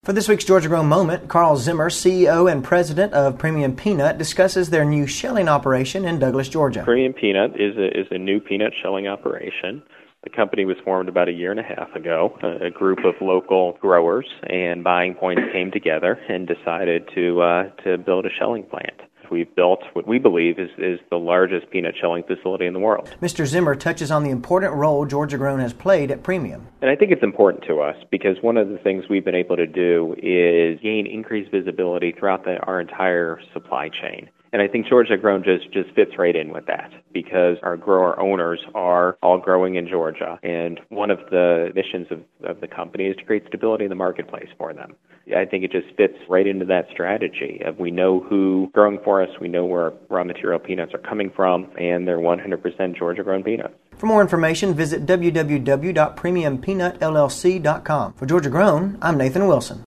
For this week's Georgia Grown Moment, Carl Zimmer, CEO and President of Premium Peanut, discusses their new shelling operation in Douglas, Georgia. Premium Peanut is a new peanut shelling operation. The company was formed about a year and a half ago. A group of local growers and buying points came together and decided to build a shelling plant. We've built what we believe is the largest peanut shelling facility in the world. Mr. Zimmer touches on the important role Georgia Grown has played at Premium. And I think it's important to us because one of the things we've been able to do is gain increased visibility throughout our entire supply chain. And I think Georgia Grown just fits right in with that because our grower owners are all growing in Georgia. And one of the missions of the company is to create stability in the marketplace for them. I think it just fits right into that strategy of we know who's growing for us, we know where raw material peanuts are coming from, and they're 100% Georgia Grown peanuts. For more information, visit www.premiumpeanutllc.com. For Georgia Grown, I'm Nathan Wilson.